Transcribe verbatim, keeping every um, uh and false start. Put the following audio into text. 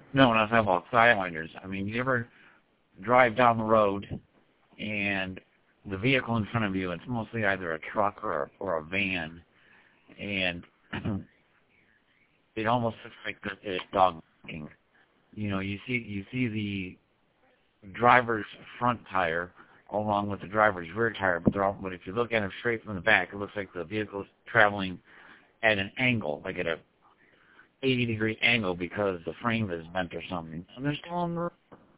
No, when I was talking about sidewinders, I mean, you ever drive down the road and the vehicle in front of you, it's mostly either a truck or a, or a van, and it almost looks like it's dog walking. You know, you see you see the driver's front tire along with the driver's rear tire, but they're all, but if you look at them straight from the back, it looks like the vehicle's traveling at an angle, like at a eighty degree angle because the frame is bent or something. And they're still on the road.